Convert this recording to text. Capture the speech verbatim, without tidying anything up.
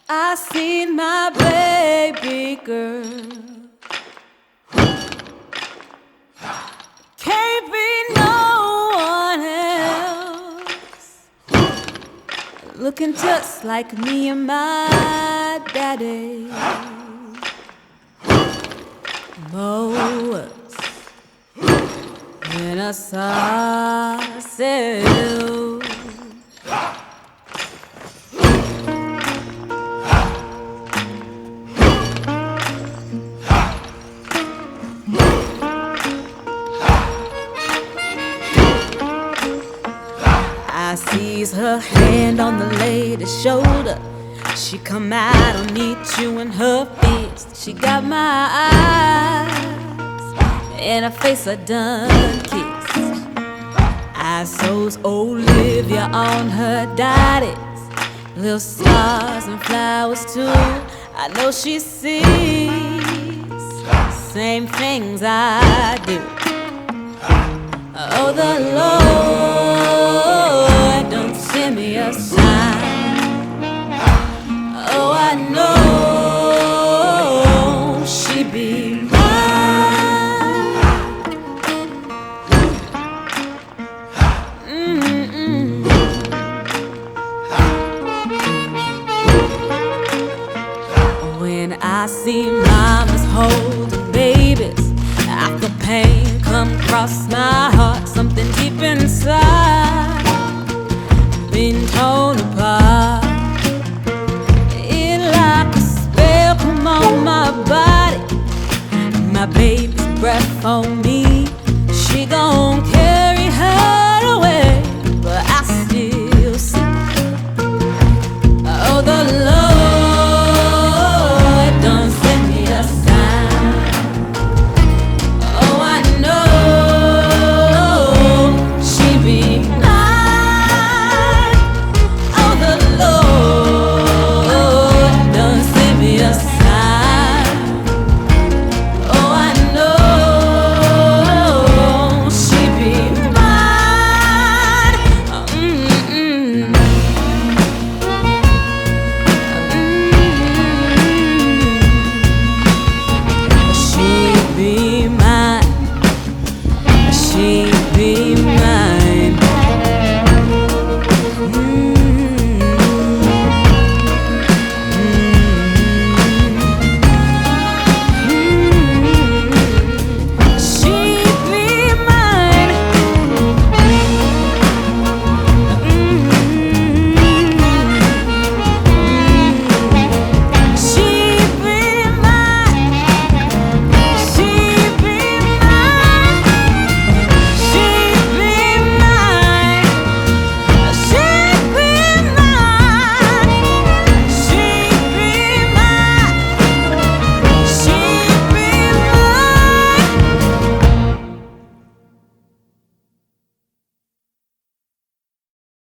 I seen my baby girl. Can't be no one else looking just like me and my daddy. More than a sausage. I sees her hand on the lady's shoulder. She come out, I'll need you in her fist. She got my eyes and her face I done kissed. I sews Olivia on her daddy's, little stars and flowers too. I know she sees same things I do. Oh, the Lord don't send me a sign. Oh, I know she be mine. Mm-mm. When I see mamas holding babies, after pain come across my heart, something deep inside been torn apart. It like a spell come on my body, my baby's breath on me.